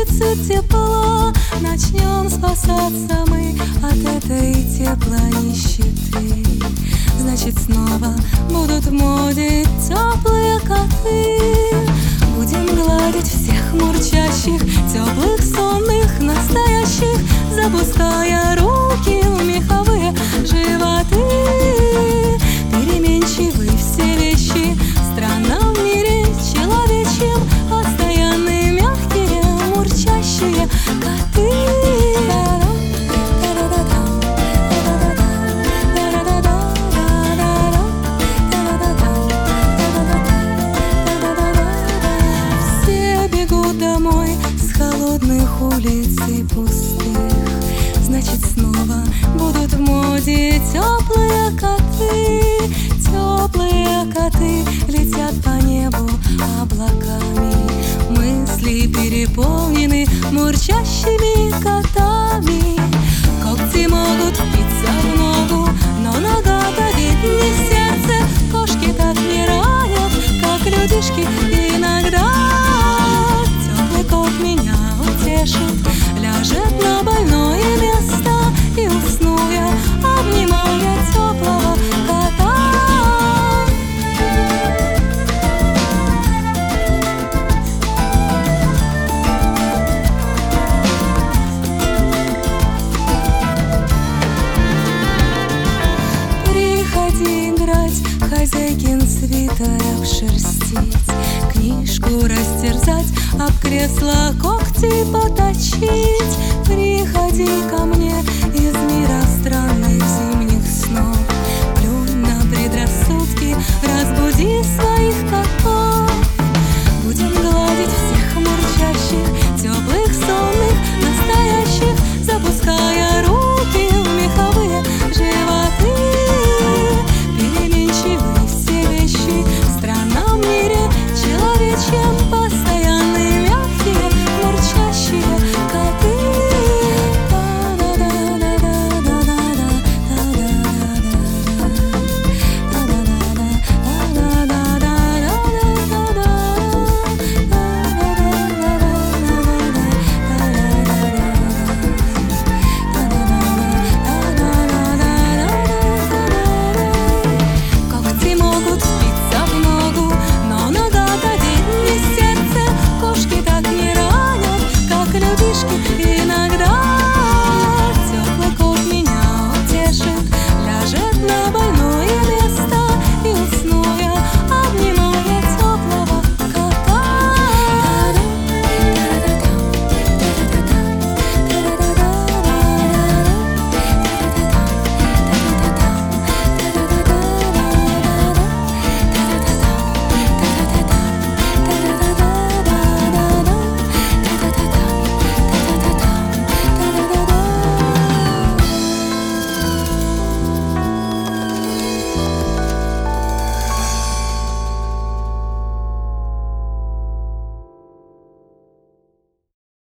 улице тепла. Начнем спасаться мы от этой теплой нищеты. Значит, снова будут в моде теплые коты. Будем гладить всех мурчащих, теплых, сонных, настоящих, запуская руки в меховые животы. Переменчивы все вещи, странно в мире человечьем, постоянные, мягкие, мурчащие коты. Все бегут домой с холодных улиц и пустых. Значит, снова будут в моде теплые коты. Теплые коты летят по небу облаками. Мысли переполнены мурчащими котами.